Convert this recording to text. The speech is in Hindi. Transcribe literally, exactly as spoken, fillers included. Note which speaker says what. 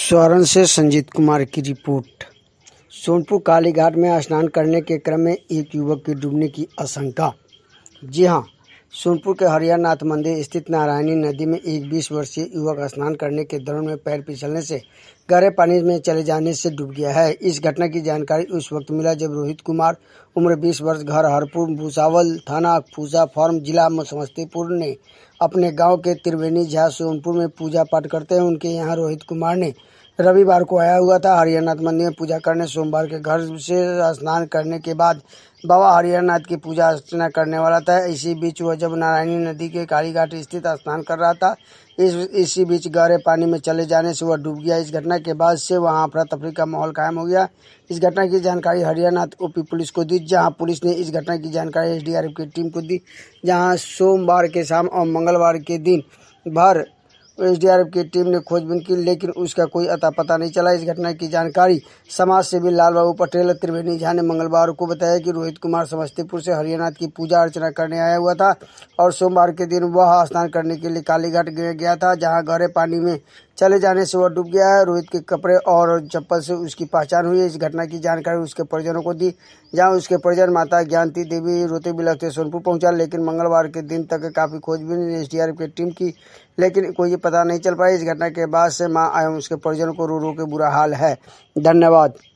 Speaker 1: स्वर्ण से संजीत कुमार की रिपोर्ट। सोनपुर काली घाट में स्नान करने के क्रम में एक युवक की डूबने की आशंका। जी हां, सोनपुर के हरिहरनाथ मंदिर स्थित नारायणी नदी में एक बीस वर्षीय युवक स्नान करने के दौरान में पैर फिसलने से गहरे पानी में चले जाने से डूब गया है। इस घटना की जानकारी उस वक्त मिला जब रोहित कुमार, उम्र बीस वर्ष, घर हरपुर, भूसावल, थाना फूसा फार्म, जिला समस्तीपुर ने अपने गांव के त्रिवेणी झा सोनपुर में पूजा पाठ करते हैं। उनके यहाँ रोहित कुमार ने रविवार को आया हुआ था हरिहरनाथ मंदिर में पूजा करने। सोमवार के घर से स्नान करने के बाद बाबा हरिहरनाथ की पूजा अर्चना करने वाला था। इसी बीच वह जब नारायणी नदी के काली घाट स्थित स्नान कर रहा था, इस इसी बीच गहरे पानी में चले जाने से वह डूब गया। इस घटना के बाद से वहां अफरा तफरी का माहौल कायम हो गया। इस घटना की जानकारी हरिहरनाथ ओपी पुलिस को दी, जहां पुलिस ने इस घटना की जानकारी एसडीआरएफ की टीम को दी, जहां सोमवार के शाम और मंगलवार के दिन भर एसडीआरएफ की टीम ने खोजबीन की, लेकिन उसका कोई अता पता नहीं चला। इस घटना की जानकारी समाज सेवी लाल बाबू पटेल त्रिवेणी झा ने मंगलवार को बताया कि रोहित कुमार समस्तीपुर से हरिहरनाथ की पूजा अर्चना करने आया हुआ था और सोमवार के दिन वह स्नान करने के लिए काली घाट गया था, जहां गहरे पानी में चले जाने से वह डूब गया है। रोहित के कपड़े और चप्पल से उसकी पहचान हुई है। इस घटना की जानकारी उसके परिजनों को दी, जहां उसके परिजन माता ज्ञानती देवी रोते बिलखते सोनपुर पहुंचा, लेकिन मंगलवार के दिन तक काफी खोजबीन एसडीआरएफ की टीम की, लेकिन कोई पता नहीं चल पाया। इस घटना के बाद से मां एवं उसके परिजनों को रो रो के बुरा हाल है। धन्यवाद।